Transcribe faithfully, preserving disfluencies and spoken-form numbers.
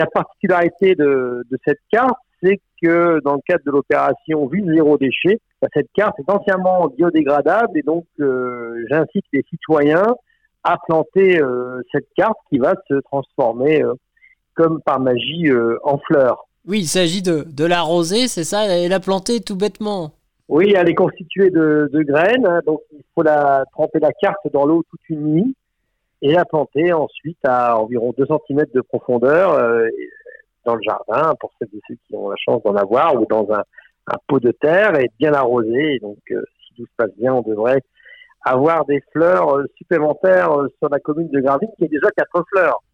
La particularité de, de cette carte, c'est que dans le cadre de l'opération Ville Zéro Déchet, cette carte est entièrement biodégradable et donc euh, j'incite les citoyens à planter euh, cette carte qui va se transformer euh, comme par magie euh, en fleurs. Oui, il s'agit de, de l'arroser, c'est ça, et la planter tout bêtement. Oui, elle est constituée de, de graines, hein, donc il faut la tremper la carte dans l'eau toute une nuit et la planter ensuite à environ deux centimètres de profondeur euh, dans le jardin, pour celles et ceux qui ont la chance d'en avoir, ou dans un, un pot de terre et bien arrosé. Et donc, euh, si tout se passe bien, on devrait avoir des fleurs euh, supplémentaires euh, sur la commune de Graville, qui est déjà quatre fleurs.